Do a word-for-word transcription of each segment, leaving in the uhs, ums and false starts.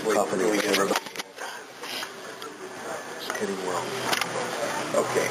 confident. We get everybody. It's hitting well. Okay.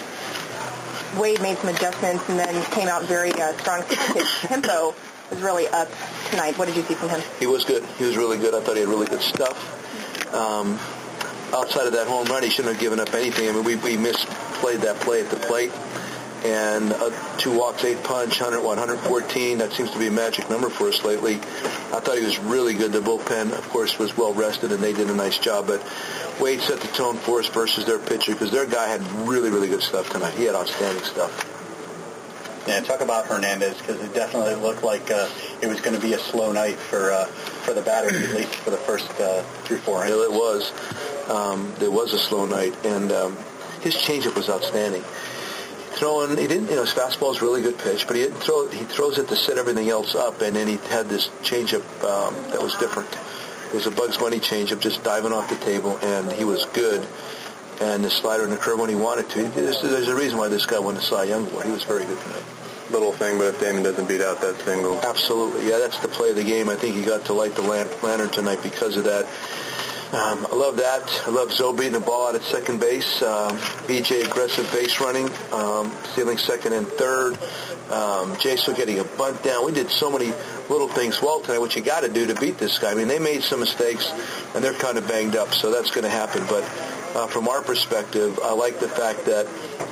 Wade made some adjustments and then came out very uh, strong. His tempo was really up tonight. What did you see from him? He was good. He was really good. I thought he had really good stuff. Um, outside of that home run, he shouldn't have given up anything. I mean, we, we misplayed that play at the plate. And uh, two walks, eight punch, one hundred, one fourteen. That seems to be a magic number for us lately. I thought he was really good. The bullpen, of course, was well rested, and they did a nice job. But Wade set the tone for us versus their pitcher because their guy had really, really good stuff tonight. He had outstanding stuff. Yeah, talk about Hernandez because it definitely looked like uh, it was going to be a slow night for uh, for the batters, at least for the first uh, three, four innings. Yeah, it was. Um, it was a slow night, and um, his changeup was outstanding. Throwing, he didn't, you know, his fastball is a really good pitch, but he didn't throw. He throws it to set everything else up, and then he had this changeup um, that was different. It was a Bugs Bunny changeup, just diving off the table, and he was good. And the slider and the curve when he wanted to. There's, there's a reason why this guy won the Cy Young Award. He was very good tonight. Little thing, but if Damon doesn't beat out that single. Absolutely, yeah, that's the play of the game. I think he got to light the lantern tonight because of that. Um, I love that. I love Zoe beating the ball out at second base. Um, B J aggressive base running, um, stealing second and third. Um, Jason getting a bunt down. We did so many little things well tonight, what you got to do to beat this guy. I mean, they made some mistakes, and they're kind of banged up, so that's going to happen. But uh, from our perspective, I like the fact that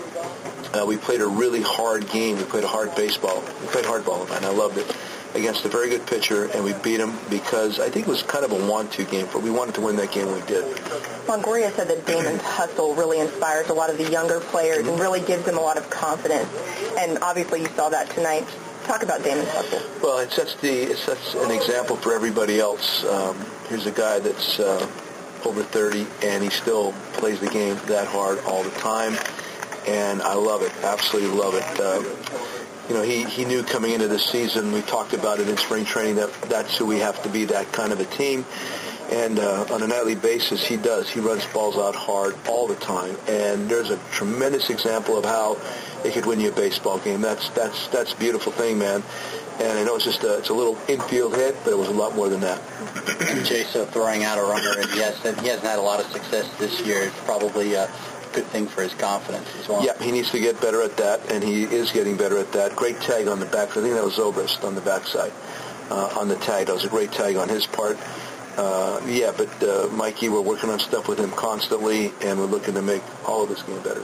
uh, we played a really hard game. We played a hard baseball. We played hardball, and I loved it. Against a very good pitcher, and we beat him because I think it was kind of a want-to game. For we wanted to win that game, and we did. Longoria said that Damon's hustle really inspires a lot of the younger players and really gives them a lot of confidence. And obviously, you saw that tonight. Talk about Damon's hustle. Well, it sets the it sets an example for everybody else. Um, here's a guy that's uh, over thirty, and he still plays the game that hard all the time, and I love it. Absolutely love it. Uh, You know, he, he knew coming into this season, we talked about it in spring training, that that's who we have to be, that kind of a team. And uh, on a nightly basis, he does. He runs balls out hard all the time. And there's a tremendous example of how it could win you a baseball game. That's that's that's a beautiful thing, man. And I know it's just a, it's a little infield hit, but it was a lot more than that. Jason throwing out a runner, and yes, he hasn't had a lot of success this year. It's probably uh, good thing for his confidence as well. Yeah, he needs to get better at that, and he is getting better at that. Great tag on the back. I think that was Zobrist on the backside uh, on the tag. That was a great tag on his part. Uh, yeah, but uh, Mikey, we're working on stuff with him constantly, and we're looking to make all of this game better.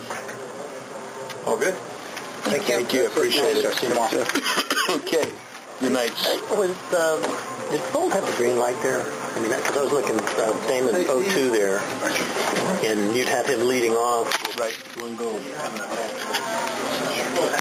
All good. Thank, Thank you. I appreciate it. See you tomorrow. Okay. Good night. Was, uh, did Fold have the green light there? I mean, because I was looking at uh, Damon oh two there, and you'd have him leading off. Right. One goal.